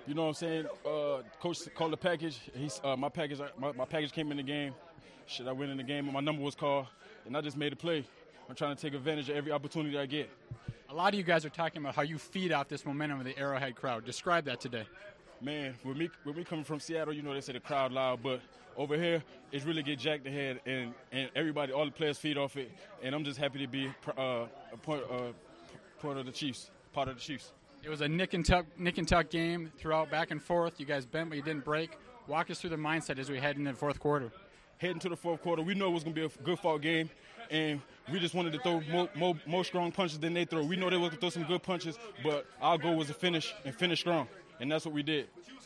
You know what I'm saying? Coach called the package. My package came in the game. I went in the game and my number was called, and I just made a play. I'm trying to take advantage of every opportunity I get. A lot of you guys are talking about how you feed off this momentum of the Arrowhead crowd. Describe that today. Man, with me coming from Seattle, you know they say the crowd loud, but over here it's really get jacked ahead, and everybody, all the players feed off it, and I'm just happy to be a part of the Chiefs. It was a nick and tuck game throughout, back and forth. You guys bent, but you didn't break. Walk us through the mindset as we head into the fourth quarter. Heading to the fourth quarter, we know it was going to be a good fought game, and we just wanted to throw more strong punches than they throw. We know they were going to throw some good punches, but our goal was to finish strong, and that's what we did.